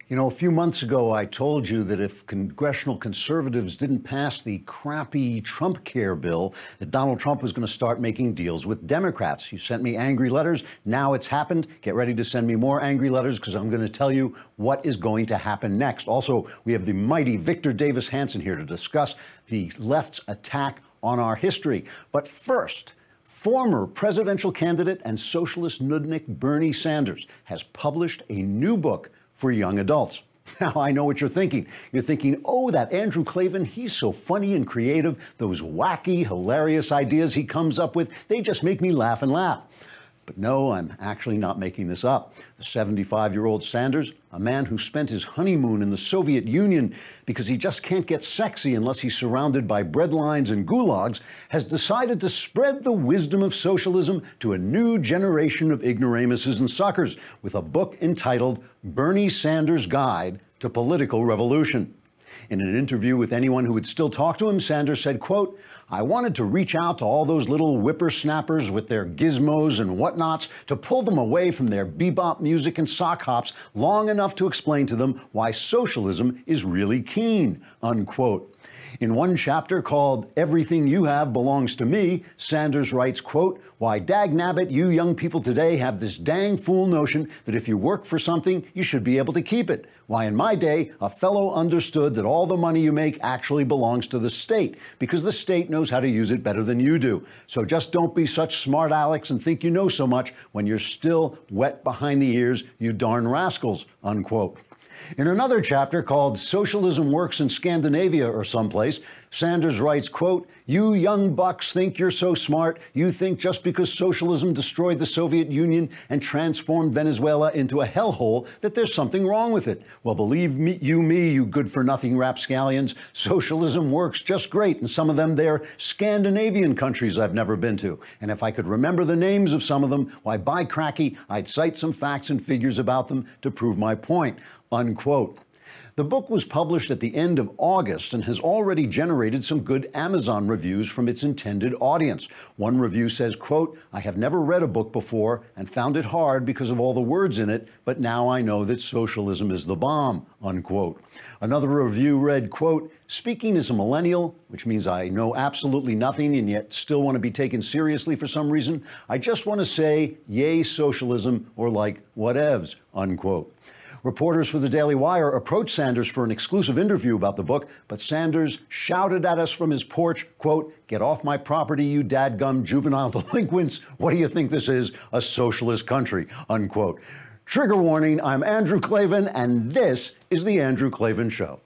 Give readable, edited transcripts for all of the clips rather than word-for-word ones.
You know, a few months ago, I told you that if congressional conservatives didn't pass the crappy Trump care bill, that Donald Trump was going to start making deals with Democrats. You sent me angry letters. Now it's happened. Get ready to send me more angry letters because I'm going to tell you what is going to happen next. Also, we have the mighty Victor Davis Hanson here to discuss the left's attack on our history. But first, former presidential candidate and socialist nudnik Bernie Sanders has published a new book for young adults. Now, I know what you're thinking. You're thinking, oh, that Andrew Klavan, he's so funny and creative. Those wacky, hilarious ideas he comes up with, they just make me laugh and laugh. But no, I'm actually not making this up. The 75-year-old Sanders, a man who spent his honeymoon in the Soviet Union because he just can't get sexy unless he's surrounded by breadlines and gulags, has decided to spread the wisdom of socialism to a new generation of ignoramuses and suckers with a book entitled Bernie Sanders' Guide to Political Revolution. In an interview with anyone who would still talk to him, Sanders said, quote, "I wanted to reach out to all those little whippersnappers with their gizmos and whatnots to pull them away from their bebop music and sock hops long enough to explain to them why socialism is really keen," unquote. In one chapter called Everything You Have Belongs to Me, Sanders writes, quote, "Why dagnabbit you young people today have this dang fool notion that if you work for something, you should be able to keep it. Why in my day, a fellow understood that all the money you make actually belongs to the state because the state knows how to use it better than you do. So just don't be such smart Alex and think you know so much when you're still wet behind the ears, you darn rascals," unquote. In another chapter called Socialism Works in Scandinavia or someplace, Sanders writes, quote, "You young bucks think you're so smart. You think just because socialism destroyed the Soviet Union and transformed Venezuela into a hellhole that there's something wrong with it. Well, believe me, you good-for-nothing rapscallions, socialism works just great in some of them there Scandinavian countries I've never been to. And if I could remember the names of some of them, why, by cracky, I'd cite some facts and figures about them to prove my point," unquote. The book was published at the end of August and has already generated some good Amazon reviews from its intended audience. One review says, quote, "I have never read a book before and found it hard because of all the words in it, but now I know that socialism is the bomb," unquote. Another review read, quote, "Speaking as a millennial, which means I know absolutely nothing and yet still want to be taken seriously for some reason, I just want to say, yay socialism, or like whatevs," unquote. Reporters for the Daily Wire approached Sanders for an exclusive interview about the book, but Sanders shouted at us from his porch, quote, "Get off my property, you dadgum juvenile delinquents. What do you think this is, a socialist country," unquote. Trigger warning, I'm Andrew Klavan, and this is The Andrew Klavan Show.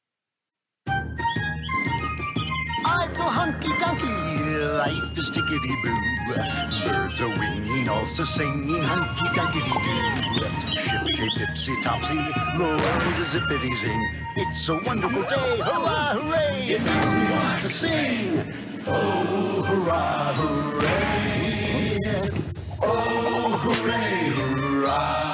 I feel hunky-dunky, life is tickety-boo. Birds are winging, also singing hunky-dunky-doo. Ship-shape, tipsy-topsy, the world is zippity-zing. It's a wonderful day, hurrah, hooray! It makes me want to sing. Oh, hurrah, hooray! Oh, hooray, hurrah!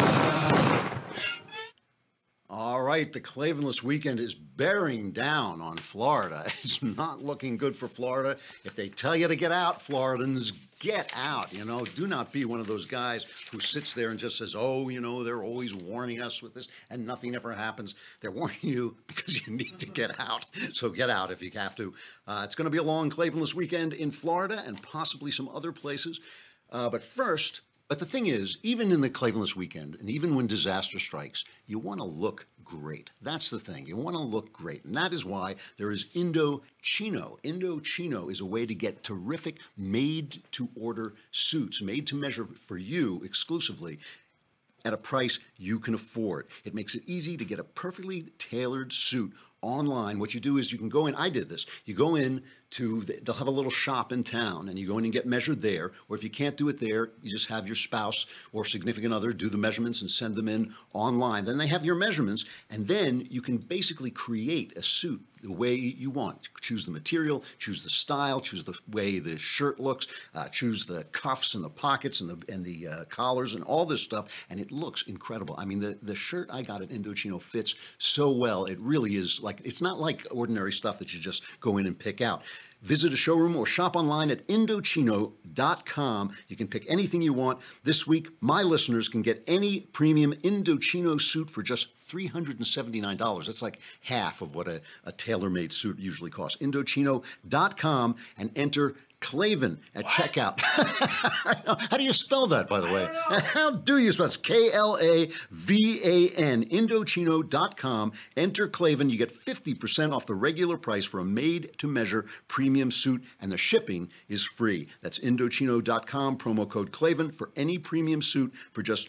All right, the Klavanless weekend is bearing down on Florida. It's not looking good for Florida. If they tell you to get out, Floridans, get out. You know, do not be one of those guys who sits there and just says, oh, you know, they're always warning us with this and nothing ever happens. They're warning you because you need to get out. So get out if you have to. It's going to be a long Klavanless weekend in Florida and possibly some other places. But the thing is, even in the Klavanless weekend, and even when disaster strikes, you want to look great. That's the thing. You want to look great. And that is why there is Indochino. Indochino is a way to get terrific made-to-order suits, made to measure for you exclusively, at a price you can afford. It makes it easy to get a perfectly tailored suit online. What you do is you can go in, I did this, you go in to, they'll have a little shop in town and you go in and get measured there, or if you can't do it there, you just have your spouse or significant other do the measurements and send them in online. Then they have your measurements and then you can basically create a suit the way you want. Choose the material, choose the style, choose the way the shirt looks, choose the cuffs and the pockets and the collars and all this stuff, and it looks incredible. I mean, the shirt I got at Indochino fits so well. It really is like, it's not like ordinary stuff that you just go in and pick out. Visit a showroom or shop online at Indochino.com. You can pick anything you want. This week, my listeners can get any premium Indochino suit for just $379. That's like half of what a tailor-made suit usually costs. Indochino.com and enter Klavan at checkout. How do you spell that, by the way? How do you spell it? It's Klavan. Indochino.com. Enter Klavan. You get 50% off the regular price for a made-to-measure premium suit, and the shipping is free. That's Indochino.com, promo code Klavan for any premium suit for just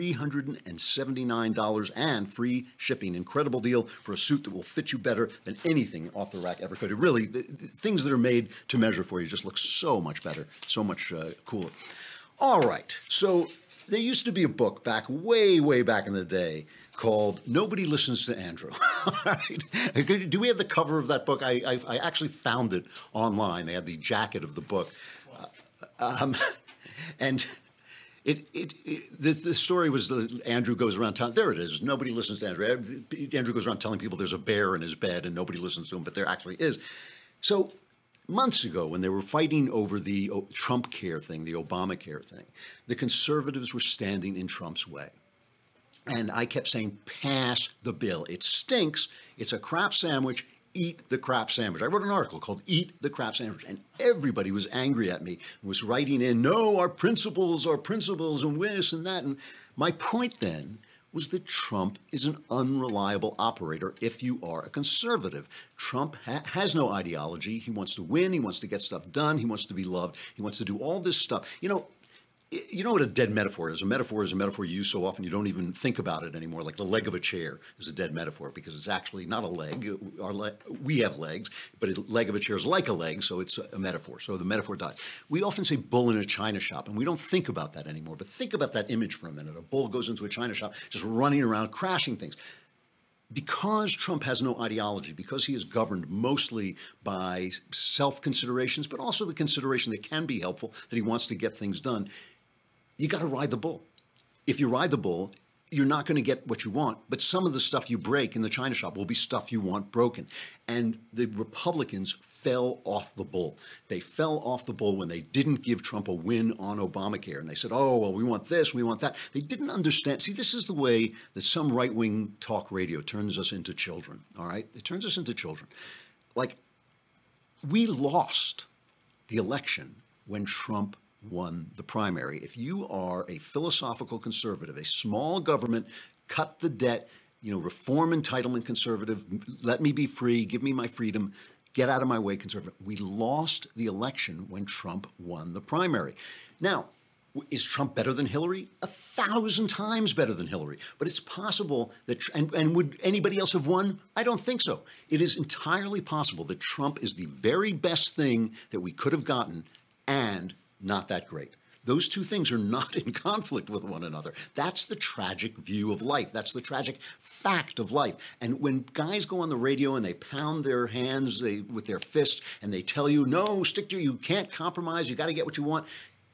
$379 and free shipping. Incredible deal for a suit that will fit you better than anything off the rack ever could. It really, the things that are made to measure for you just look so much better, so much cooler. All right, so there used to be a book back, way back in the day called Nobody Listens to Andrew. Do we have the cover of that book? I actually found it online. They had the jacket of the book. And the story was that Andrew goes around town. There it is. Nobody listens to Andrew. Andrew goes around telling people there's a bear in his bed and nobody listens to him, but there actually is. So months ago, when they were fighting over the Trump care thing, the Obamacare thing, the conservatives were standing in Trump's way. And I kept saying, pass the bill. It stinks. It's a crap sandwich. Eat the crap sandwich. I wrote an article called Eat the Crap Sandwich, and everybody was angry at me, was writing in, no, our principles, and this and that. And my point then was that Trump is an unreliable operator if you are a conservative. Trump has no ideology. He wants to win. He wants to get stuff done. He wants to be loved. He wants to do all this stuff. You know what a dead metaphor is? A metaphor is a metaphor you use so often you don't even think about it anymore. Like the leg of a chair is a dead metaphor because it's actually not a leg. We have legs, but a leg of a chair is like a leg, so it's a metaphor. So the metaphor dies. We often say bull in a china shop, and we don't think about that anymore. But think about that image for a minute. A bull goes into a china shop, just running around, crashing things. Because Trump has no ideology, because he is governed mostly by self-considerations, but also the consideration that can be helpful, that he wants to get things done, you got to ride the bull. If you ride the bull, you're not going to get what you want, but some of the stuff you break in the china shop will be stuff you want broken. And the Republicans fell off the bull. They fell off the bull when they didn't give Trump a win on Obamacare. And they said, oh, well, we want this, we want that. They didn't understand. See, this is the way that some right-wing talk radio turns us into children, all right? It turns us into children. Like, we lost the election when Trump won the primary. If you are a philosophical conservative, a small government, cut the debt, reform entitlement conservative, let me be free, give me my freedom, get out of my way conservative. We lost the election when Trump won the primary. Now, is Trump better than Hillary? 1,000 times better than Hillary. But it's possible that, and would anybody else have won? I don't think so. It is entirely possible that Trump is the very best thing that we could have gotten and not that great. Those two things are not in conflict with one another. That's the tragic view of life. That's the tragic fact of life. And when guys go on the radio and they pound their hands with their fists and they tell you, no, you can't compromise, you got to get what you want.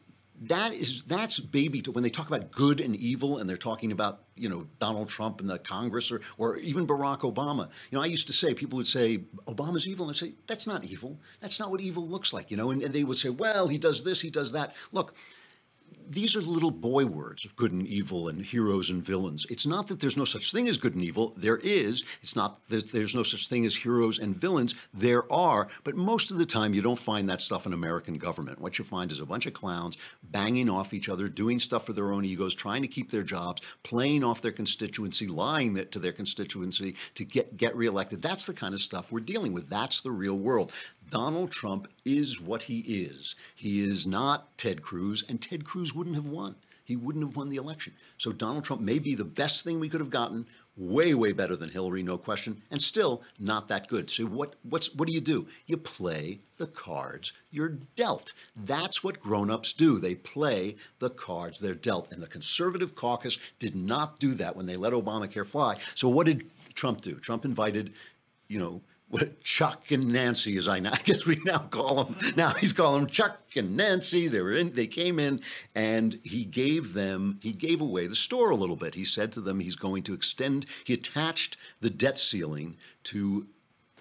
That's baby to when they talk about good and evil and they're talking about, Donald Trump and the Congress or even Barack Obama. I used to say, people would say, Obama's evil. And I'd say, that's not evil. That's not what evil looks like, and they would say, well, he does this, he does that. Look, these are little boy words of good and evil and heroes and villains. It's not that there's no such thing as good and evil. There is. It's not that there's no such thing as heroes and villains. There are. But most of the time, you don't find that stuff in American government. What you find is a bunch of clowns banging off each other, doing stuff for their own egos, trying to keep their jobs, playing off their constituency, lying to their constituency to get reelected. That's the kind of stuff we're dealing with. That's the real world. Donald Trump is what he is. He is not Ted Cruz, and Ted Cruz wouldn't have won. He wouldn't have won the election. So Donald Trump may be the best thing we could have gotten, way better than Hillary, no question, and still not that good. So what do? You play the cards you're dealt. That's what grown-ups do. They play the cards they're dealt. And the conservative caucus did not do that when they let Obamacare fly. So what did Trump do? Trump invited, what Chuck and Nancy, I guess we now call them. Now he's calling them Chuck and Nancy. They came in, and he gave away the store a little bit. He said to them he's going to he attached the debt ceiling to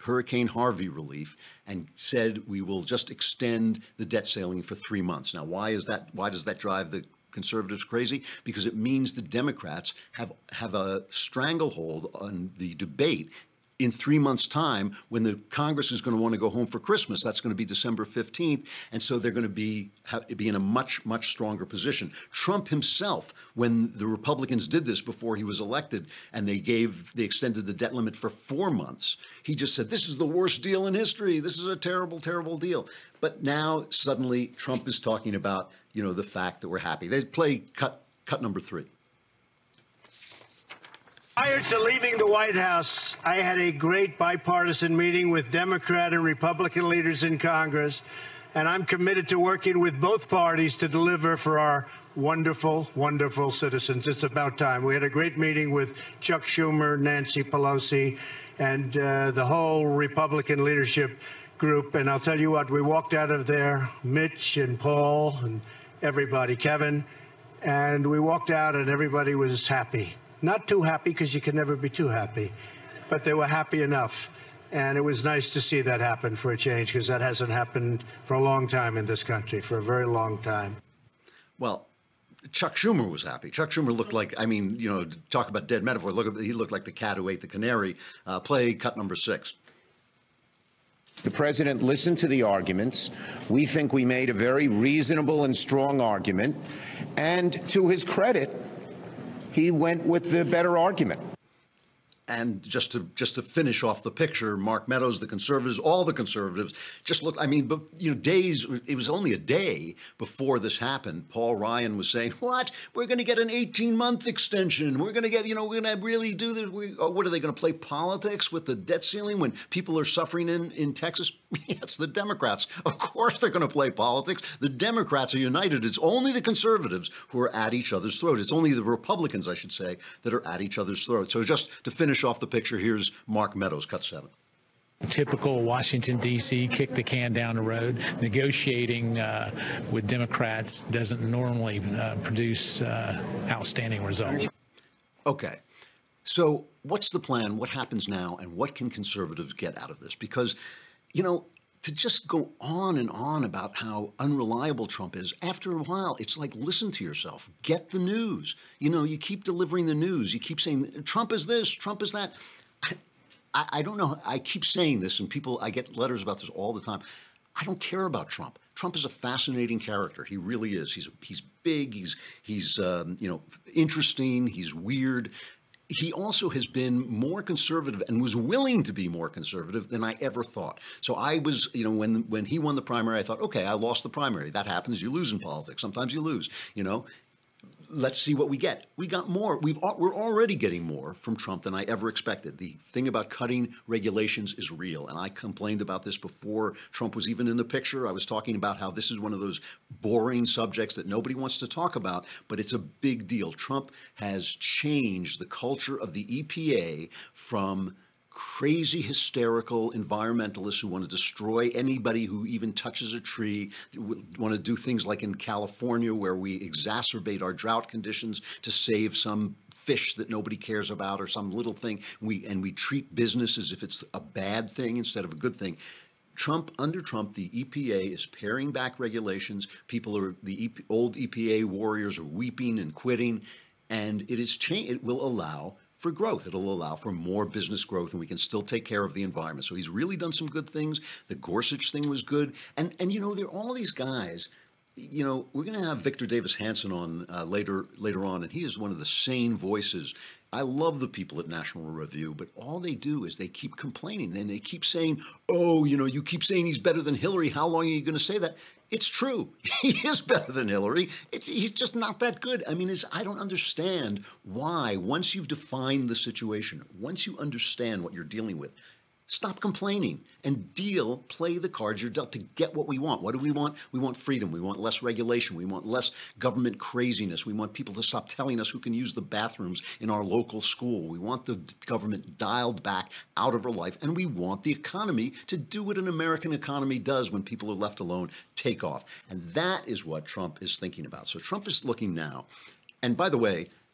Hurricane Harvey relief and said we will just extend the debt ceiling for 3 months. Now, why is that? Why does that drive the conservatives crazy? Because it means the Democrats have a stranglehold on the debate in 3 months' time, when the Congress is going to want to go home for Christmas. That's going to be December 15th. And so they're going to be in a much, much stronger position. Trump himself, when the Republicans did this before he was elected, and they extended the debt limit for 4 months, he just said, this is the worst deal in history. This is a terrible, terrible deal. But now suddenly Trump is talking about, the fact that we're happy. They play cut number 3. Prior to leaving the White House, I had a great bipartisan meeting with Democrat and Republican leaders in Congress, and I'm committed to working with both parties to deliver for our wonderful, wonderful citizens. It's about time. We had a great meeting with Chuck Schumer, Nancy Pelosi, and the whole Republican leadership group. And I'll tell you what, we walked out of there, Mitch and Paul and everybody, Kevin, and we walked out and everybody was happy. Not too happy, because you can never be too happy, but they were happy enough. And it was nice to see that happen for a change, because that hasn't happened for a long time in this country, for a very long time. Well, Chuck Schumer was happy. Chuck Schumer looked like, talk about dead metaphor. He looked like the cat who ate the canary. Play cut number 6. The president listened to the arguments. We think we made a very reasonable and strong argument. And to his credit, he went with the better argument. And just to finish off the picture, Mark Meadows, the conservatives, all the conservatives, just look. Days. It was only a day before this happened. Paul Ryan was saying, "What? We're going to get an 18-month extension. We're going to get, we're going to really do this. What are they going to play politics with the debt ceiling when people are suffering in Texas?" It's the Democrats. Of course, they're going to play politics. The Democrats are united. It's only the conservatives who are at each other's throat. It's only the Republicans, I should say, that are at each other's throat. So just to finish off the picture, here's Mark Meadows, cut 7. Typical Washington, D.C., kick the can down the road. Negotiating with Democrats doesn't normally produce outstanding results. Okay. So what's the plan? What happens now? And what can conservatives get out of this? Because, to just go on and on about how unreliable Trump is, after a while, it's like, listen to yourself. Get the news. You keep delivering the news. You keep saying, Trump is this, Trump is that. I don't know. I keep saying this, and I get letters about this all the time. I don't care about Trump. Trump is a fascinating character. He really is. He's big. He's interesting. He's weird. He also has been more conservative and was willing to be more conservative than I ever thought. So I was, when he won the primary, I thought, okay, I lost the primary. That happens. You lose in politics. Sometimes you lose, Let's see what we get. We got more. We're already getting more from Trump than I ever expected. The thing about cutting regulations is real. And I complained about this before Trump was even in the picture. I was talking about how this is one of those boring subjects that nobody wants to talk about, but it's a big deal. Trump has changed the culture of the EPA from crazy, hysterical environmentalists who want to destroy anybody who even touches a tree, want to do things like in California where we exacerbate our drought conditions to save some fish that nobody cares about or some little thing. We treat business as if it's a bad thing instead of a good thing. Under Trump, the EPA is paring back regulations. Old EPA warriors are weeping and quitting, and it will allow for growth. It'll allow for more business growth, and we can still take care of the environment. So he's really done some good things. The Gorsuch thing was good. And there are all these guys. We're going to have Victor Davis Hanson on later on, and he is one of the sane voices. I love the people at National Review, but all they do is they keep complaining. Then they keep saying, oh, you keep saying he's better than Hillary. How long are you going to say that? It's true. He is better than Hillary. He's just not that good. I don't understand why, once you've defined the situation, once you understand what you're dealing with, stop complaining and play the cards you're dealt to get what we want. What do we want? We want freedom. We want less regulation. We want less government craziness. We want people to stop telling us who can use the bathrooms in our local school. We want the government dialed back out of our life. And we want the economy to do what an American economy does when people are left alone, take off. And that is what Trump is thinking about. So Trump is looking now. And by the way,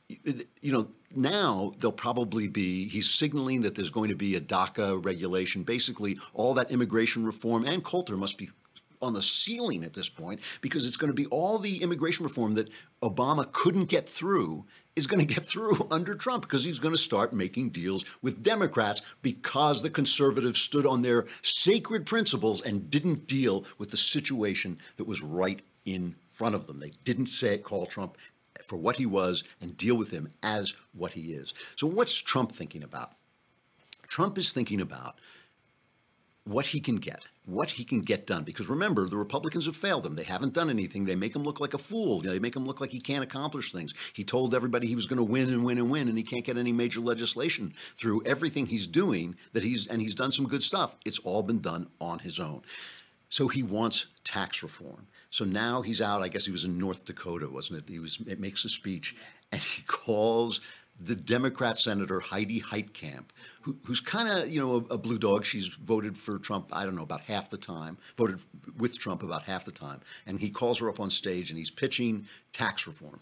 you know, now there'll probably be, he's signaling that there's going to be a DACA regulation. Basically, all that immigration reform, and Coulter must be on the ceiling at this point, because it's going to be all the immigration reform that Obama couldn't get through is going to get through under Trump, because he's going to start making deals with Democrats because the conservatives stood on their sacred principles and didn't deal with the situation that was right in front of them. They didn't call Trump for what he was and deal with him as what he is. So what's Trump thinking about? Trump is thinking about what he can get done. Because remember, the Republicans have failed him. They haven't done anything. They make him look like a fool. They make him look like he can't accomplish things. He told everybody he was going to win and win and win, and he can't get any major legislation through. Everything he's doing, he's done some good stuff. It's all been done on his own. So he wants tax reform. So now he's out. I guess he was in North Dakota, wasn't it? It makes a speech, and he calls the Democrat Senator Heidi Heitkamp, who's kind of, you know, a blue dog. She's voted for Trump, I don't know, about half the time, voted with Trump about half the time. And he calls her up on stage, and he's pitching tax reform.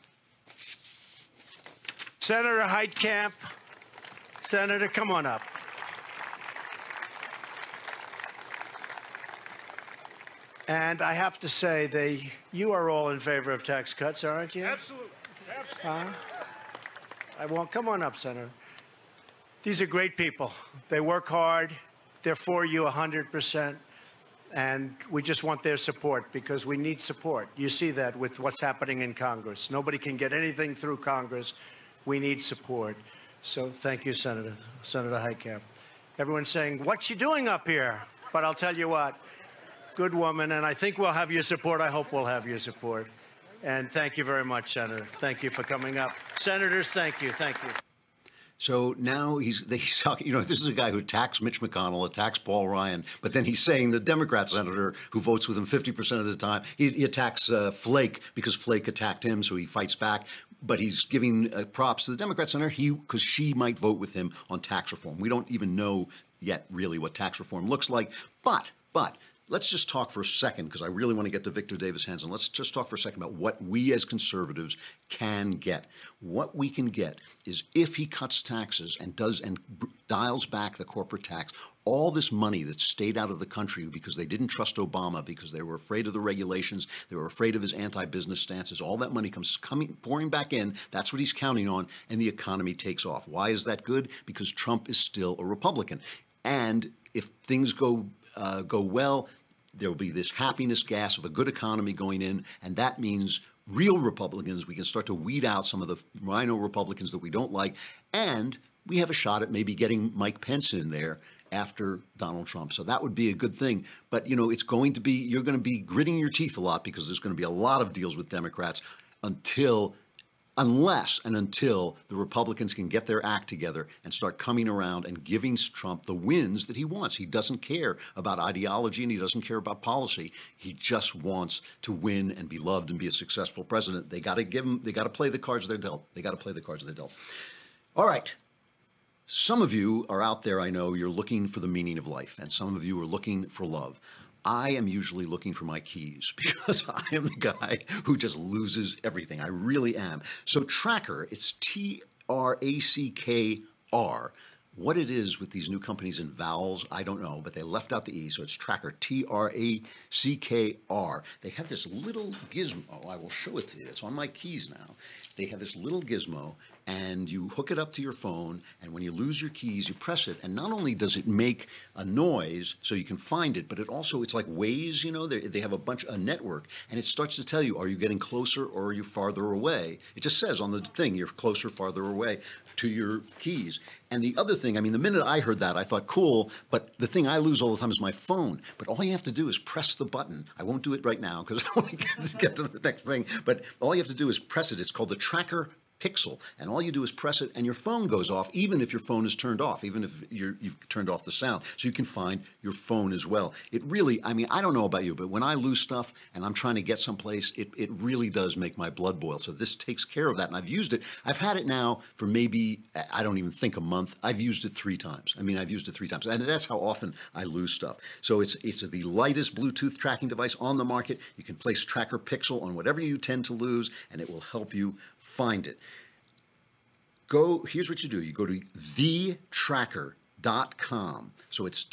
Senator Heitkamp, Senator, come on up. And I have to say, you are all in favor of tax cuts, aren't you? Absolutely. Absolutely. Come on up, Senator. These are great people. They work hard. They're for you 100%. And we just want their support, because we need support. You see that with what's happening in Congress. Nobody can get anything through Congress. We need support. So thank you, Senator Heitkamp. Everyone's saying, what's she doing up here? But I'll tell you what, good woman, and I think we'll have your support. I hope we'll have your support. And thank you very much, Senator. Thank you for coming up. Senators, thank you. Thank you. So now he's talking, you know, this is a guy who attacks Mitch McConnell, attacks Paul Ryan, but then he's saying the Democrat senator who votes with him 50% of the time, he attacks Flake because Flake attacked him, so he fights back. But he's giving props to the Democrat senator because she might vote with him on tax reform. We don't even know yet really what tax reform looks like, but let's just talk for a second, because I really want to get to Victor Davis Hanson. Let's just talk for a second about what we as conservatives can get. What we can get is, if he cuts taxes and dials back the corporate tax, all this money that stayed out of the country because they didn't trust Obama, because they were afraid of the regulations, they were afraid of his anti-business stances, all that money comes pouring back in. That's what he's counting on, and the economy takes off. Why is that good? Because Trump is still a Republican. And if things go well, there will be this happiness gas of a good economy going in, and that means real Republicans. We can start to weed out some of the rhino Republicans that we don't like, and we have a shot at maybe getting Mike Pence in there after Donald Trump. So that would be a good thing. But, you know, you're going to be gritting your teeth a lot, because there's going to be a lot of deals with Democrats unless the Republicans can get their act together and start coming around and giving Trump the wins that he wants. He doesn't care about ideology, and he doesn't care about policy. He just wants to win and be loved and be a successful president. They got to play the cards they're dealt. They got to play the cards they're dealt. All right. Some of you are out there, I know, you're looking for the meaning of life, and some of you are looking for love. I am usually looking for my keys, because I am the guy who just loses everything. I really am. So Tracker, it's Trackr. What it is with these new companies in vowels, I don't know, but they left out the E, so it's Tracker, Trackr. They have this little gizmo. I will show it to you. It's on my keys now. They have this little gizmo, and you hook it up to your phone, and when you lose your keys, you press it, and not only does it make a noise so you can find it, but it's like Waze, you know, they have a network, and it starts to tell you, are you getting closer or are you farther away? It just says on the thing, you're closer, farther away to your keys. And the other thing, I mean, the minute I heard that, I thought, cool, but the thing I lose all the time is my phone. But all you have to do is press the button. I won't do it right now because I want to get to the next thing. But all you have to do is press it. It's called the Tracker Pixel, and all you do is press it and your phone goes off, even if your phone is turned off, even if you've turned off the sound, so you can find your phone as well. It really, I mean, I don't know about you, but when I lose stuff and I'm trying to get someplace, it really does make my blood boil. So this takes care of that, and I've used it. I've had it now for maybe, I don't even think a month. I've used it 3 times. I mean, I've used it 3 times, and that's how often I lose stuff. So it's the lightest Bluetooth tracking device on the market. You can place Tracker Pixel on whatever you tend to lose, and it will help you find it. here's what you do. You go to thetracker.com. So it's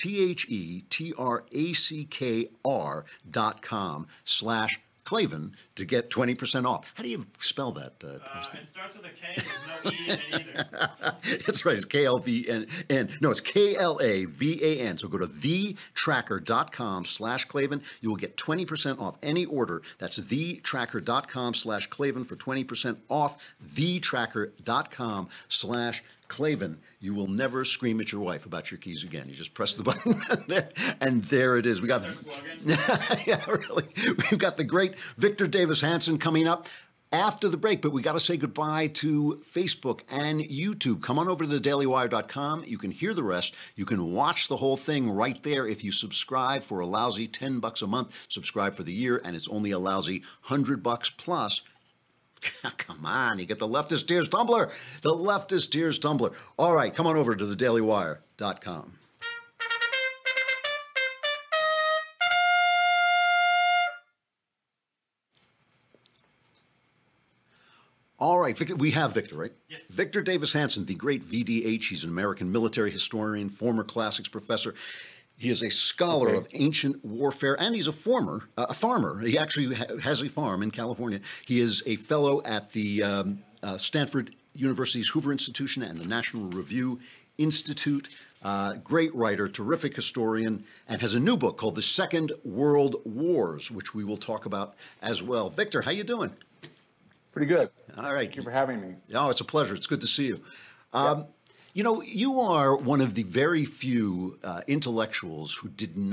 TheTrackr.com/Klavan to get 20% off. How do you spell that? It starts with a K, there's no E in it either. That's right, it's KLVN. No, it's KLAVAN. So go to thetracker.com/Klavan. You will get 20% off any order. That's thetracker.com/Klavan for 20% off. Thetracker.com/Klavan. You will never scream at your wife about your keys again. You just press the button, and there it is. We got Their slogan. yeah, really. We've got the great Victor Davis Hanson coming up after the break, but we got to say goodbye to Facebook and YouTube. Come on over to thedailywire.com. You can hear the rest. You can watch the whole thing right there if you subscribe for a lousy $10 a month. Subscribe for the year, and it's only a lousy $100 plus. Come on, you get the Leftist Tears Tumbler. The Leftist Tears Tumbler. All right, come on over to thedailywire.com. All right, Victor, we have Victor, right? Yes. Victor Davis Hanson, the great VDH. He's an American military historian, former classics professor. He is a scholar of ancient warfare, and he's a farmer. He actually has a farm in California. He is a fellow at the Stanford University's Hoover Institution and the National Review Institute. Great writer, terrific historian, and has a new book called The Second World Wars, which we will talk about as well. Victor, how you doing? Pretty good. All right. Thank you for having me. Oh, it's a pleasure. It's good to see you. You know, you are one of the very few intellectuals who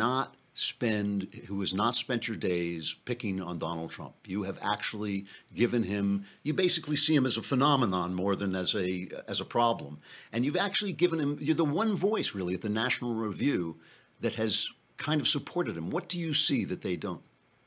has not spent your days picking on Donald Trump. You have actually given him, you basically see him as a phenomenon more than as a problem. And you've actually given him, you're the one voice really at the National Review that has kind of supported him. What do you see that they don't?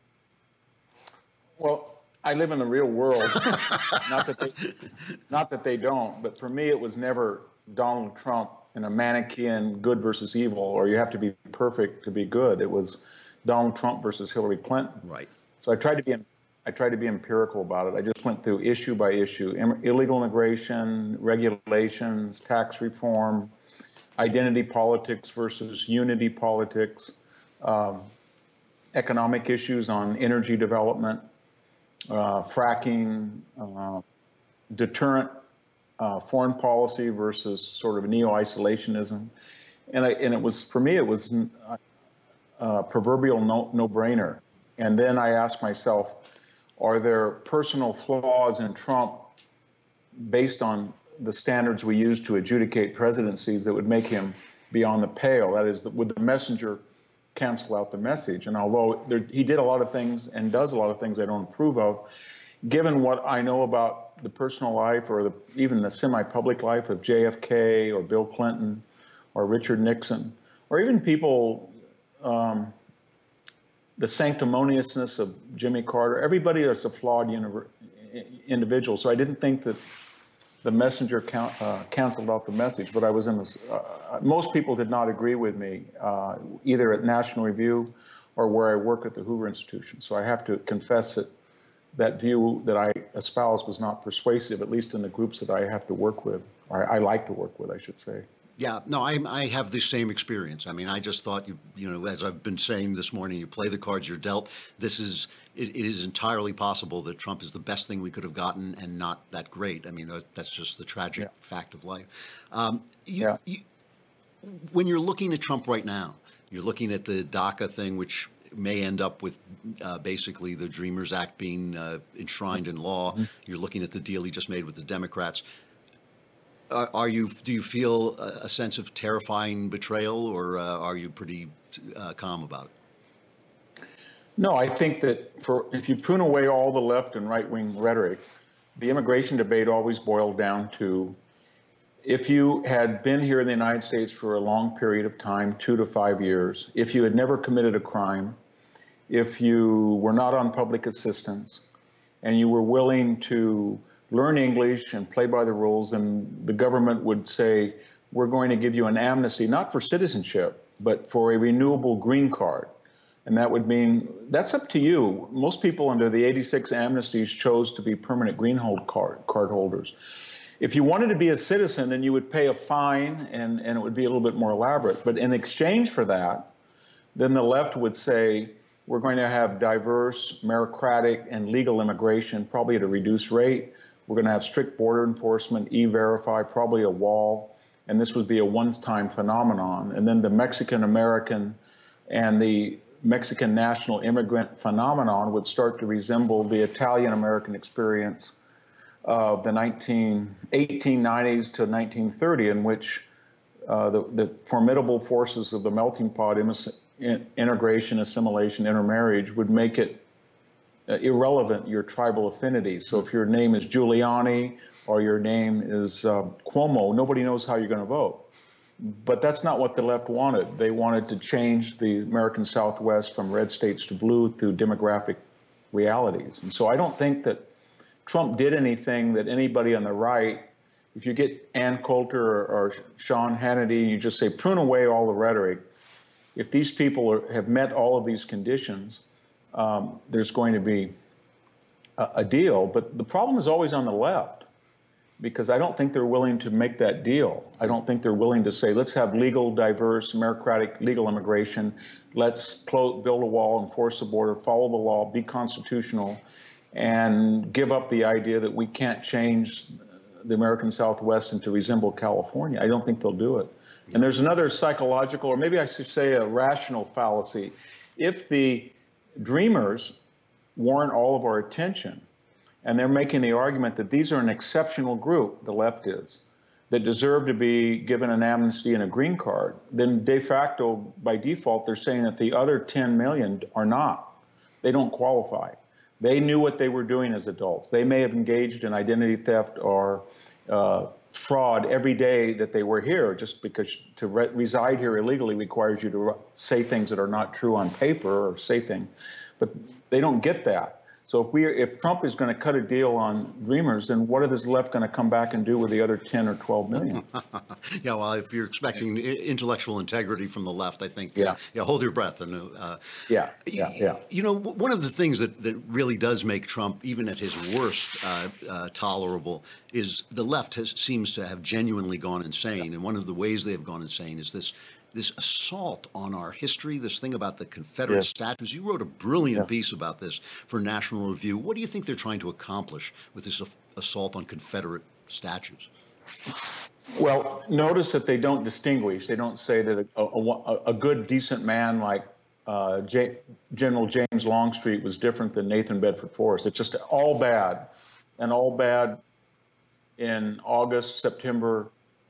Well, I live in the real world. not that they don't, but for me it was never Donald Trump in a Manichaean good versus evil, or you have to be perfect to be good. It was Donald Trump versus Hillary Clinton. Right. So I tried to be empirical about it. I just went through issue by issue: illegal immigration, regulations, tax reform, identity politics versus unity politics, economic issues on energy development, fracking, deterrent foreign policy versus sort of neo-isolationism, and it was, for me, it was a proverbial no-brainer. And then I asked myself, are there personal flaws in Trump based on the standards we use to adjudicate presidencies that would make him beyond the pale? That is, would the messenger cancel out the message? And although he did a lot of things and does a lot of things I don't approve of, given what I know about the personal life or even the semi-public life of JFK or Bill Clinton or Richard Nixon, or even people, the sanctimoniousness of Jimmy Carter, everybody is a flawed individual. So I didn't think that the messenger canceled out the message, but I was in this, most people did not agree with me, either at National Review or where I work at the Hoover Institution. So I have to confess that view that I espoused was not persuasive, at least in the groups that I have to work with, or I like to work with, I should say. Yeah, no, I have the same experience. I mean, I just thought, you know, as I've been saying this morning, you play the cards you're dealt. It is entirely possible that Trump is the best thing we could have gotten and not that great. I mean, that's just the tragic fact of life. When you're looking at Trump right now, you're looking at the DACA thing, which may end up with basically the Dreamers Act being enshrined in law. You're looking at the deal he just made with the Democrats. Do you feel a sense of terrifying betrayal, or are you pretty calm about it? No, I think that if you prune away all the left and right-wing rhetoric, the immigration debate always boiled down to, if you had been here in the United States for a long period of time, 2 to 5 years, if you had never committed a crime, if you were not on public assistance, and you were willing to learn English and play by the rules, and the government would say, we're going to give you an amnesty, not for citizenship, but for a renewable green card. And that would mean, that's up to you. Most people under the 86 amnesties chose to be permanent green card holders. If you wanted to be a citizen, then you would pay a fine and it would be a little bit more elaborate. But in exchange for that, then the left would say, we're going to have diverse, meritocratic, and legal immigration, probably at a reduced rate. We're going to have strict border enforcement, e-verify, probably a wall, and this would be a one-time phenomenon. And then the Mexican-American and the Mexican national immigrant phenomenon would start to resemble the Italian-American experience of the 1890s to 1930, in which the formidable forces of the melting pot, integration, assimilation, intermarriage, would make it irrelevant, your tribal affinity. So if your name is Giuliani or your name is Cuomo, nobody knows how you're going to vote. But that's not what the left wanted. They wanted to change the American Southwest from red states to blue through demographic realities. And so I don't think that Trump did anything that anybody on the right, if you get Ann Coulter or Sean Hannity, you just say, prune away all the rhetoric. If these people have met all of these conditions, there's going to be a deal. But the problem is always on the left, because I don't think they're willing to make that deal. I don't think they're willing to say, let's have legal, diverse, meritocratic, legal immigration. Let's build a wall, enforce the border, follow the law, be constitutional, and give up the idea that we can't change the American Southwest and to resemble California. I don't think they'll do it. And there's another psychological, or maybe I should say a rational fallacy. If the dreamers warrant all of our attention, and they're making the argument that these are an exceptional group, the left is, that deserve to be given an amnesty and a green card, then de facto, by default, they're saying that the other 10 million are not. They don't qualify. They knew what they were doing as adults. They may have engaged in identity theft or fraud every day that they were here, just because to reside here illegally requires you to say things that are not true on paper or say things. But they don't get that. So if Trump is going to cut a deal on dreamers, then what are this left going to come back and do with the other 10 or 12 million? Yeah, well, if you're expecting intellectual integrity from the left, I think, hold your breath. And You know, one of the things that really does make Trump, even at his worst, tolerable, is the left seems to have genuinely gone insane. And one of the ways they have gone insane is this assault on our history, this thing about the Confederate statues. You wrote a brilliant piece about this for National Review. What do you think they're trying to accomplish with this assault on Confederate statues? Well, notice that they don't distinguish. They don't say that a good, decent man like General James Longstreet was different than Nathan Bedford Forrest. It's just all bad, and all bad in August, September,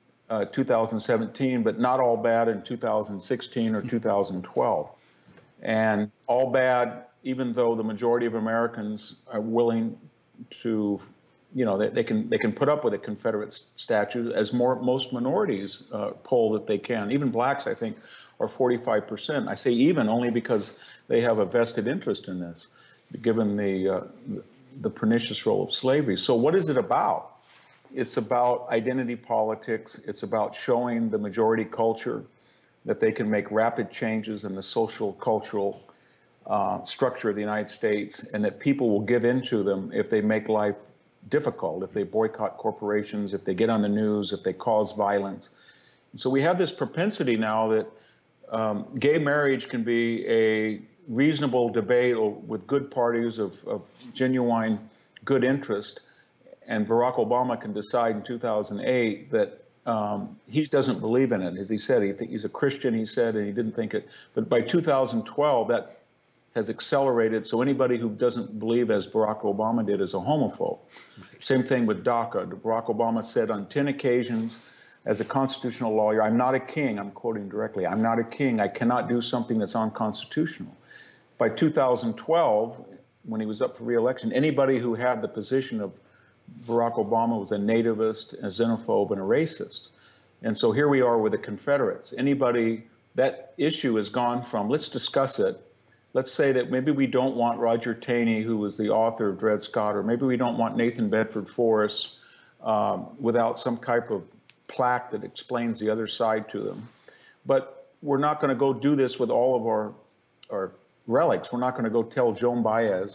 2017, but not all bad in 2016 or 2012. And all bad, even though the majority of Americans are willing to, you know, they can put up with a Confederate statue, as most minorities poll that they can. Even blacks, I think, are 45%. I say even only because they have a vested interest in this, given the pernicious role of slavery. So what is it about? It's about identity politics. It's about showing the majority culture that they can make rapid changes in the social, cultural structure of the United States, and that people will give in to them if they make life difficult, if they boycott corporations, if they get on the news, if they cause violence. And so we have this propensity now that gay marriage can be a reasonable debate with good parties of genuine good interest. And Barack Obama can decide in 2008 that he doesn't believe in it. As he said, he's a Christian, he said, and he didn't think it. But by 2012, that has accelerated. So anybody who doesn't believe as Barack Obama did is a homophobe. Same thing with DACA. Barack Obama said on 10 occasions, as a constitutional lawyer, I'm not a king. I'm quoting directly. I'm not a king. I cannot do something that's unconstitutional. By 2012, when he was up for re-election, anybody who had the position of Barack Obama was a nativist, a xenophobe, and a racist. And so here we are with the Confederates. That issue has gone from, let's discuss it. Let's say that maybe we don't want Roger Taney, who was the author of Dred Scott, or maybe we don't want Nathan Bedford Forrest without some type of plaque that explains the other side to them. But we're not going to go do this with all of our relics. We're not going to go tell Joan Baez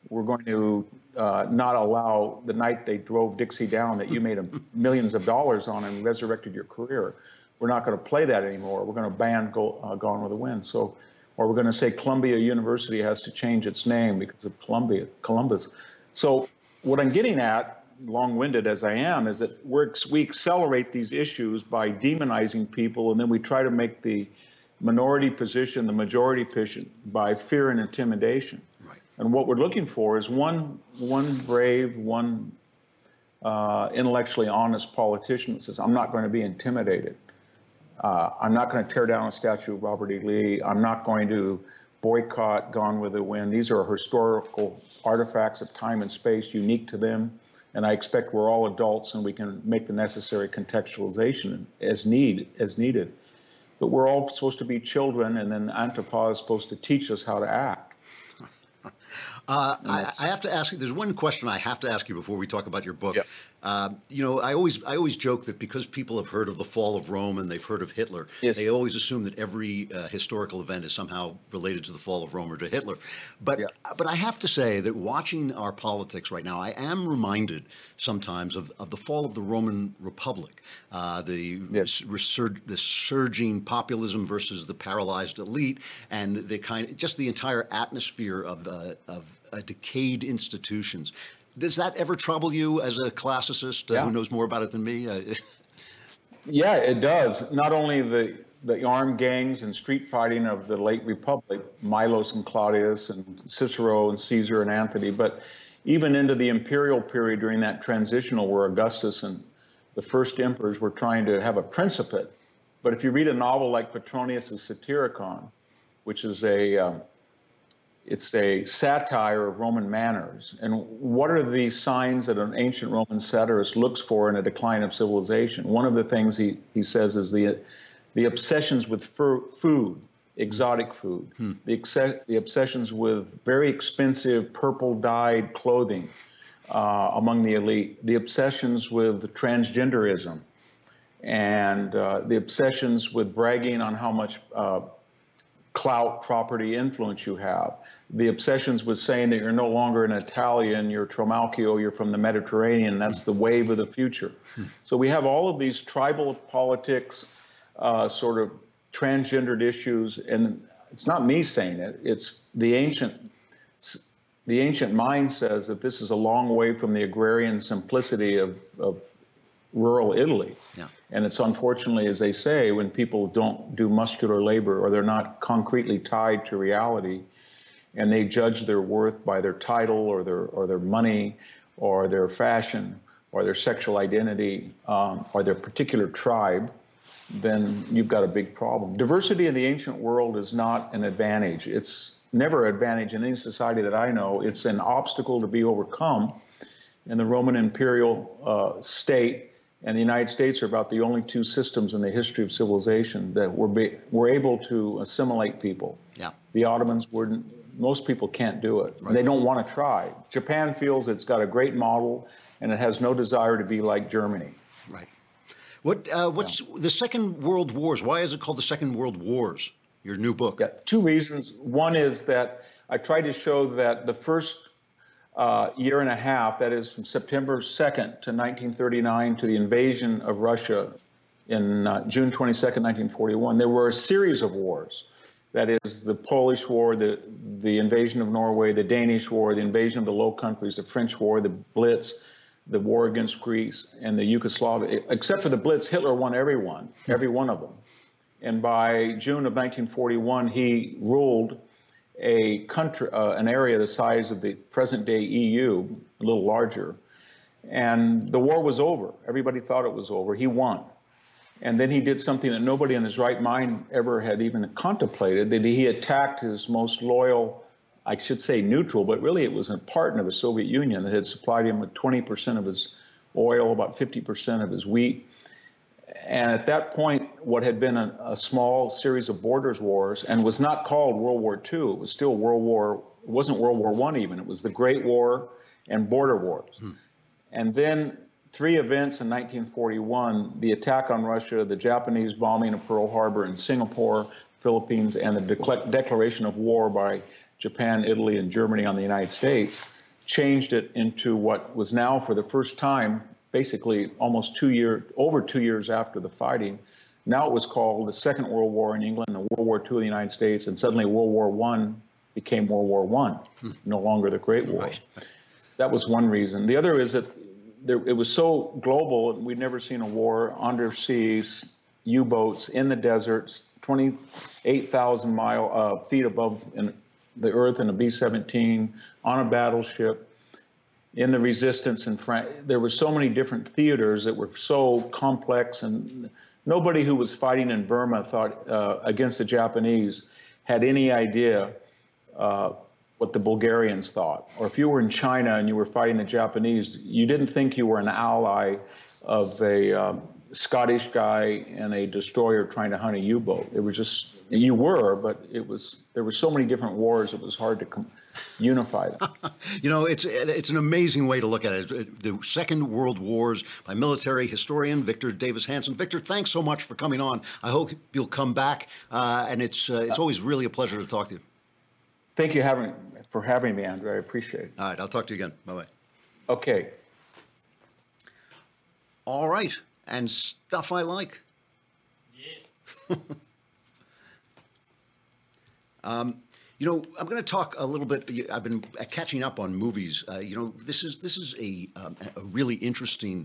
We're going to not allow the night they drove Dixie down that you made millions of dollars on and resurrected your career. We're not going to play that anymore. We're going to ban Gone with the Wind. So, or we're going to say Columbia University has to change its name because of Columbus. So what I'm getting at, long-winded as I am, is that we accelerate these issues by demonizing people, and then we try to make the minority position the majority position by fear and intimidation. Right. And what we're looking for is one brave, intellectually honest politician that says, I'm not going to be intimidated. I'm not going to tear down a statue of Robert E. Lee. I'm not going to boycott Gone with the Wind. These are historical artifacts of time and space unique to them. And I expect we're all adults and we can make the necessary contextualization as needed. But we're all supposed to be children, and then Antifa is supposed to teach us how to act. I have to ask you, there's one question I have to ask you before we talk about your book. Yep. You know, I always joke that because people have heard of the fall of Rome and they've heard of Hitler, yes, they always assume that every historical event is somehow related to the fall of Rome or to Hitler. But I have to say that watching our politics right now, I am reminded sometimes of the fall of the Roman Republic, the surging populism versus the paralyzed elite, and just the entire atmosphere of decayed institutions. Does that ever trouble you as a classicist who knows more about it than me? Yeah, it does. Not only the armed gangs and street fighting of the late Republic, Milos and Claudius and Cicero and Caesar and Antony, but even into the imperial period during that transitional where Augustus and the first emperors were trying to have a principate. But if you read a novel like Petronius' Satyricon, which is it's a satire of Roman manners. And what are the signs that an ancient Roman satirist looks for in a decline of civilization? One of the things he says is the obsessions with food, exotic food, the obsessions with very expensive purple-dyed clothing among the elite, the obsessions with transgenderism, and the obsessions with bragging on how much clout, property, influence you have. The obsessions with saying that you're no longer an Italian, you're Trimalchio, you're from the Mediterranean, that's the wave of the future. So we have all of these tribal politics, sort of transgendered issues, and it's not me saying it, it's the ancient mind says that this is a long way from the agrarian simplicity of rural Italy. Yeah. And it's unfortunately, as they say, when people don't do muscular labor or they're not concretely tied to reality, and they judge their worth by their title or their money or their fashion or their sexual identity or their particular tribe, then you've got a big problem. Diversity in the ancient world is not an advantage. It's never an advantage in any society that I know. It's an obstacle to be overcome. And the Roman imperial state and the United States are about the only two systems in the history of civilization that were able to assimilate people. Yeah. The Ottomans wouldn't. Most people can't do it. Right. They don't want to try. Japan feels it's got a great model, and it has no desire to be like Germany. Right. What's the Second World Wars? Why is it called the Second World Wars? Your new book. Yeah, two reasons. One is that I tried to show that the first year and a half, that is from September 2nd to 1939 to the invasion of Russia in June 22nd, 1941, there were a series of wars. That is the Polish War, the invasion of Norway, the Danish War, the invasion of the Low Countries, the French War, the Blitz, the war against Greece, and the Yugoslavia. Except for the Blitz, Hitler won every one of them. And by June of 1941, he ruled a country, an area the size of the present-day EU, a little larger, and the war was over. Everybody thought it was over. He won. And then he did something that nobody in his right mind ever had even contemplated, that he attacked his most loyal, I should say neutral, but really it was a partner, the Soviet Union, that had supplied him with 20% of his oil, about 50% of his wheat. And at that point, what had been a small series of borders wars, and was not called World War II, it was still it wasn't World War I even, it was the Great War and border wars. And then 3 events in 1941, the attack on Russia, the Japanese bombing of Pearl Harbor in Singapore, Philippines, and the declaration of war by Japan, Italy, and Germany on the United States, changed it into what was now, for the first time, basically almost over 2 years after the fighting. Now it was called the Second World War in England, and World War II in the United States, and suddenly World War I became World War I, no longer the Great War. Right. That was one reason. The other is that it was so global, and we'd never seen a war underseas, U-boats in the deserts, 28,000 feet above the earth in a B-17, on a battleship, in the resistance in France. There were so many different theaters that were so complex, and nobody who was fighting in Burma thought against the Japanese had any idea what the Bulgarians thought. Or if you were in China and you were fighting the Japanese, you didn't think you were an ally of a Scottish guy and a destroyer trying to hunt a U-boat. It was just, you were, but there were so many different wars, it was hard to unify them. You know, it's an amazing way to look at it. The Second World Wars by military historian Victor Davis Hanson. Victor, thanks so much for coming on. I hope you'll come back, and it's always really a pleasure to talk to you. Thank you for having me, Andrew. I appreciate it. All right, I'll talk to you again. Bye-bye. Okay. All right, and stuff I like. Yeah. You know, I'm going to talk a little bit. I've been catching up on movies. You know, this is a really interesting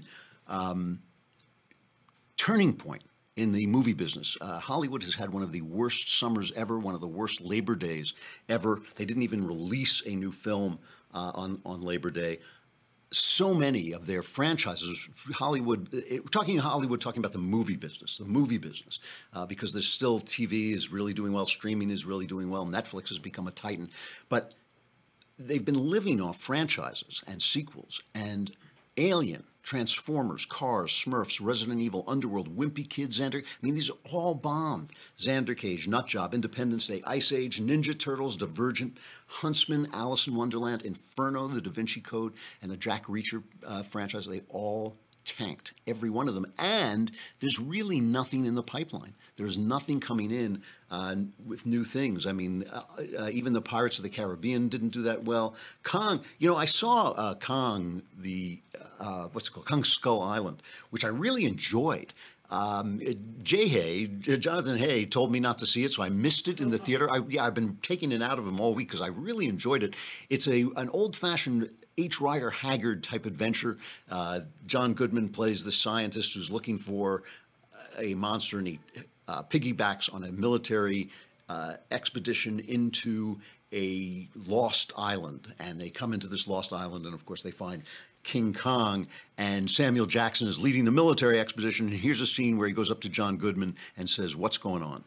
turning point in the movie business. Hollywood has had one of the worst summers ever, one of the worst Labor Days ever. They didn't even release a new film on Labor Day. So many of their franchises, Hollywood, we're talking about the movie business, because there's still TV is really doing well, streaming is really doing well, Netflix has become a titan, but they've been living off franchises and sequels, and Alien, Transformers, Cars, Smurfs, Resident Evil, Underworld, Wimpy Kid, Xander. I mean, these are all bombed. Xander Cage, Nutjob, Independence Day, Ice Age, Ninja Turtles, Divergent, Huntsman, Alice in Wonderland, Inferno, The Da Vinci Code, and the Jack Reacher franchise. They all tanked, every one of them. And there's really nothing in the pipeline. There's nothing coming in with new things. I mean, even the Pirates of the Caribbean didn't do that well. Kong, you know, I saw Kong, what's it called? Kong Skull Island, which I really enjoyed. Jonathan Hay told me not to see it, so I missed it in the theater. I've been taking it out of him all week because I really enjoyed it. It's an old-fashioned H. Rider Haggard type adventure. John Goodman plays the scientist who's looking for a monster, and he piggybacks on a military expedition into a lost island. And they come into this lost island, and of course they find King Kong, and Samuel Jackson is leading the military expedition. And here's a scene where he goes up to John Goodman and says, "What's going on?"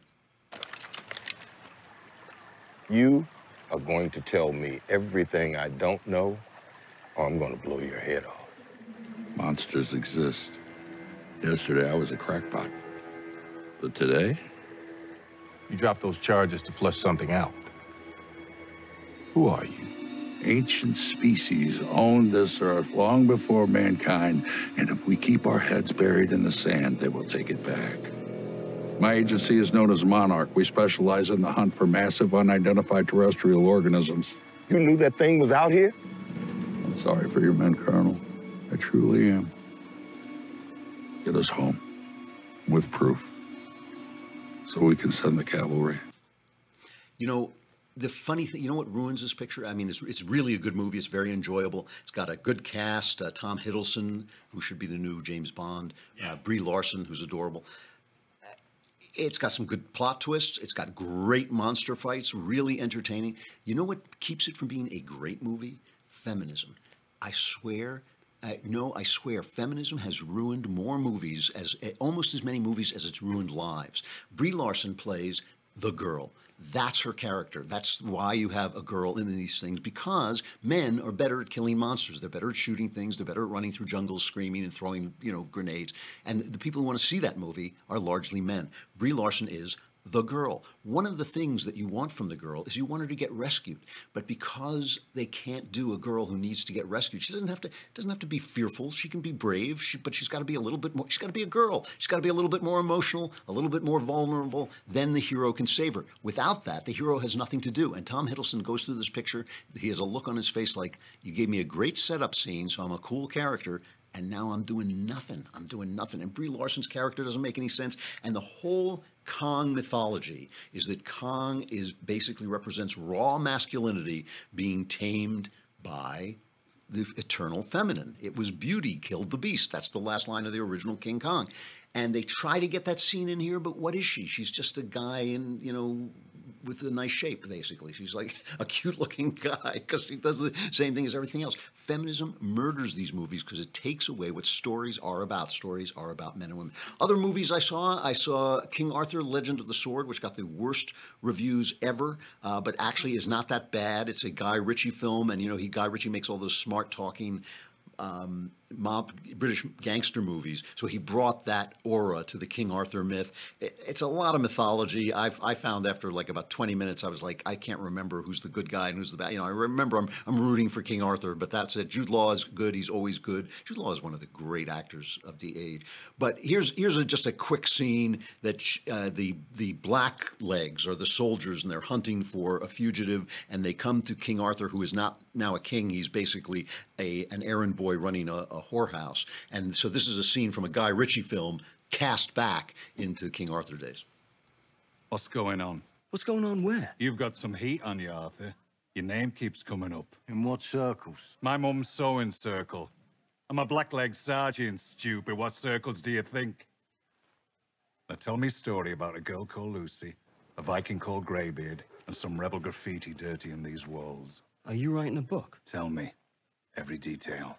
You are going to tell me everything I don't know, or I'm going to blow your head off. Monsters exist. Yesterday I was a crackpot. But today? You dropped those charges to flush something out. Who are you? Ancient species owned this earth long before mankind, and if we keep our heads buried in the sand, they will take it back. My agency is known as Monarch. We specialize in the hunt for massive unidentified terrestrial organisms. You knew that thing was out here? I'm sorry for your men, Colonel. I truly am. Get us home with proof so we can send the cavalry. You know, the funny thing, you know what ruins this picture? I mean, it's really a good movie. It's very enjoyable. It's got a good cast. Tom Hiddleston, who should be the new James Bond. Yeah. Brie Larson, who's adorable. It's got some good plot twists. It's got great monster fights, really entertaining. You know what keeps it from being a great movie? Feminism. I swear, I swear, feminism has ruined more movies, almost as many movies as it's ruined lives. Brie Larson plays the girl. That's her character. That's why you have a girl in these things, because men are better at killing monsters. They're better at shooting things. They're better at running through jungles, screaming and throwing, grenades. And the people who want to see that movie are largely men. Brie Larson is the girl. One of the things that you want from the girl is you want her to get rescued. But because they can't do a girl who needs to get rescued, she doesn't have to be fearful. She can be brave, but she's got to be a little bit more, she's got to be a girl. She's got to be a little bit more emotional, a little bit more vulnerable. Then the hero can save her. Without that, the hero has nothing to do. And Tom Hiddleston goes through this picture. He has a look on his face like, you gave me a great setup scene, so I'm a cool character, and now I'm doing nothing. I'm doing nothing. And Brie Larson's character doesn't make any sense. And the whole Kong mythology is that Kong basically represents raw masculinity being tamed by the eternal feminine. It was beauty killed the beast. That's the last line of the original King Kong. And they try to get that scene in here, but what is she? She's just a guy in, with a nice shape, basically. She's like a cute-looking guy because she does the same thing as everything else. Feminism murders these movies because it takes away what stories are about. Stories are about men and women. Other movies I saw King Arthur, Legend of the Sword, which got the worst reviews ever, but actually is not that bad. It's a Guy Ritchie film, and Guy Ritchie makes all those smart-talking mob British gangster movies, so he brought that aura to the King Arthur myth. It's a lot of mythology. I found after like about 20 minutes, I was like, I can't remember who's the good guy and who's the bad. I remember I'm rooting for King Arthur, but that's it. Jude Law is good. He's always good. Jude Law is one of the great actors of the age. But here's just a quick scene that the Blacklegs are the soldiers, and they're hunting for a fugitive, and they come to King Arthur, who is not now a king. He's basically an errand boy running a whorehouse. And so this is a scene from a Guy Ritchie film cast back into King Arthur days. What's going on? What's going on where? You've got some heat on you, Arthur. Your name keeps coming up. In what circles? My mum's sewing circle. I'm a blackleg sergeant, stupid. What circles do you think? Now tell me a story about a girl called Lucy, a Viking called Greybeard, and some rebel graffiti dirty in these walls. Are you writing a book? Tell me. Every detail.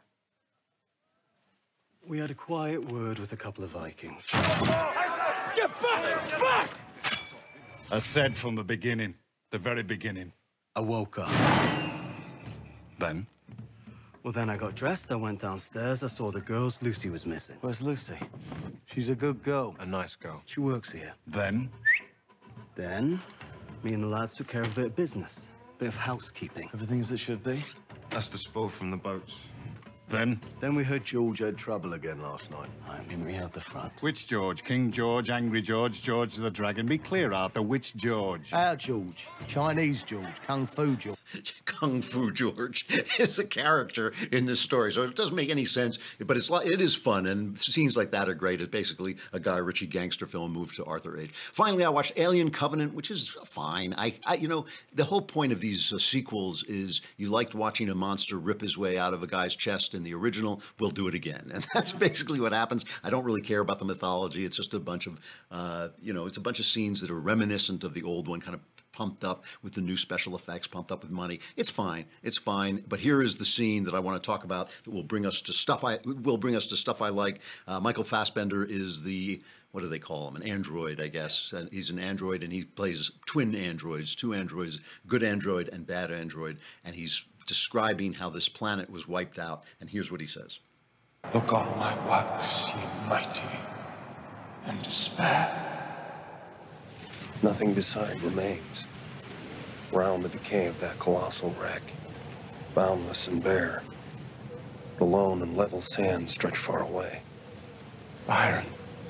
We had a quiet word with a couple of Vikings. Get back! I said from the beginning, the very beginning. I woke up. Then? Well, then I got dressed, I went downstairs, I saw the girls. Lucy was missing. Where's Lucy? She's a good girl. A nice girl. She works here. Then? Then, me and the lads took care of a bit of business. Bit of housekeeping. Everything as it should be? That's the spoil from the boats. Then we heard George had trouble again last night. I mean, we had the front. Which George? King George, Angry George, George the Dragon? Be clear, Arthur, which George? Our George. Chinese George. Kung Fu George. Kung Fu George is a character in this story, so it doesn't make any sense, but it is fun, and scenes like that are great. It's basically a Guy Ritchie gangster film moved to Arthur age. Finally, I watched Alien Covenant, which is fine. The whole point of these sequels is you liked watching a monster rip his way out of a guy's chest in the original, we'll do it again. And that's basically what happens. I don't really care about the mythology. It's just a bunch of, it's a bunch of scenes that are reminiscent of the old one, kind of pumped up with the new special effects, pumped up with money. It's fine. It's fine. But here is the scene that I want to talk about that will bring us to stuff I like. Michael Fassbender is what do they call him? An android, I guess. And he's an android, and he plays twin androids, two androids, good android and bad android. And he's describing how this planet was wiped out. And here's what he says. Look on my works, ye mighty, and despair. Nothing beside remains. Round the decay of that colossal wreck, boundless and bare, the lone and level sand stretch far away. Byron,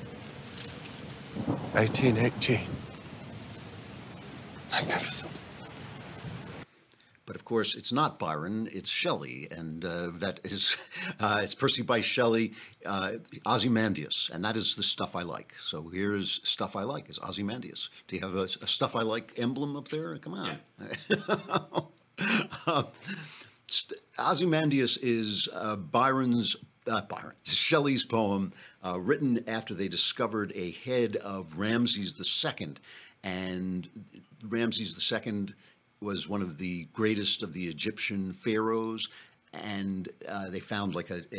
1818. Magnificent. But of course, it's not Byron, it's Shelley, and that is, it's Percy Bysshe Shelley, Ozymandias, and that is the stuff I like. So here's stuff I like, is Ozymandias. Do you have a stuff I like emblem up there? Come on. Yeah. Ozymandias is Shelley's poem written after they discovered a head of Ramses II, and Ramses II was one of the greatest of the Egyptian pharaohs, and they found like a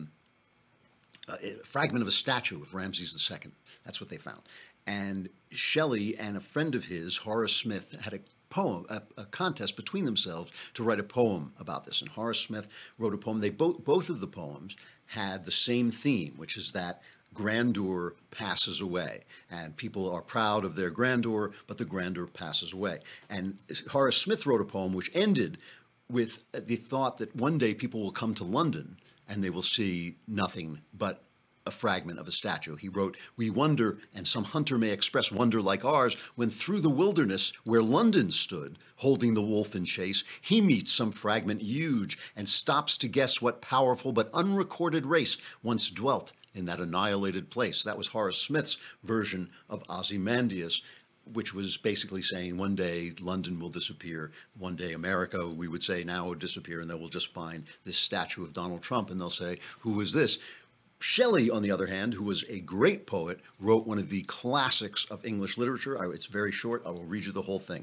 fragment of a statue of Ramses II. That's what they found. And Shelley and a friend of his, Horace Smith, had a poem, a contest between themselves to write a poem about this. And Horace Smith wrote a poem. They both of the poems had the same theme, which is that grandeur passes away, and people are proud of their grandeur, but the grandeur passes away. And Horace Smith wrote a poem which ended with the thought that one day people will come to London and they will see nothing but a fragment of a statue. He wrote, "We wonder, and some hunter may express wonder like ours, when through the wilderness where London stood, holding the wolf in chase, he meets some fragment huge and stops to guess what powerful but unrecorded race once dwelt in that annihilated place." That was Horace Smith's version of Ozymandias, which was basically saying one day London will disappear, one day America, we would say now, will disappear, and then we'll just find this statue of Donald Trump, and they'll say, who is this? Shelley, on the other hand, who was a great poet, wrote one of the classics of English literature. It's very short. I will read you the whole thing.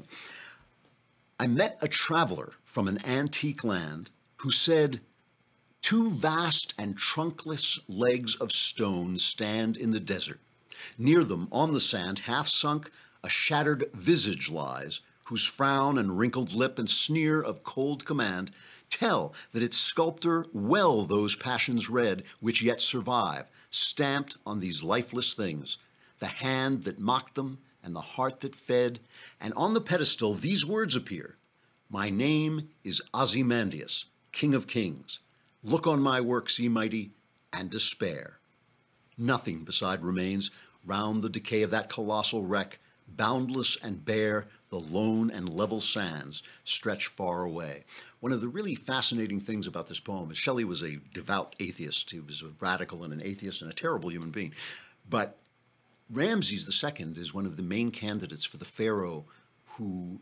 "I met a traveler from an antique land who said, 'Two vast and trunkless legs of stone stand in the desert. Near them, on the sand, half sunk, a shattered visage lies, whose frown and wrinkled lip and sneer of cold command tell that its sculptor well those passions read which yet survive, stamped on these lifeless things, the hand that mocked them and the heart that fed, and on the pedestal these words appear, 'My name is Ozymandias, King of Kings. Look on my works, ye mighty, and despair.' Nothing beside remains round the decay of that colossal wreck, boundless and bare, the lone and level sands stretch far away." One of the really fascinating things about this poem is Shelley was a devout atheist. He was a radical and an atheist and a terrible human being. But Ramses II is one of the main candidates for the pharaoh who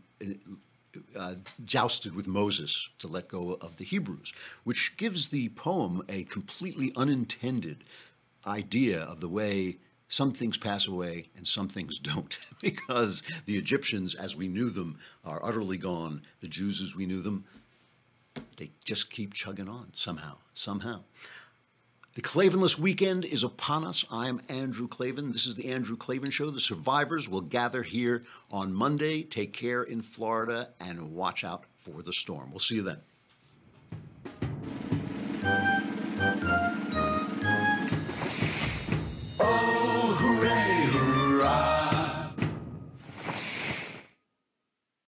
jousted with Moses to let go of the Hebrews, which gives the poem a completely unintended idea of the way some things pass away and some things don't, because the Egyptians as we knew them are utterly gone. The Jews as we knew them, they just keep chugging on somehow. The Klavanless weekend is upon us. I'm Andrew Klavan. This is the Andrew Klavan Show. The survivors will gather here on Monday. Take care in Florida and watch out for the storm. We'll see you then.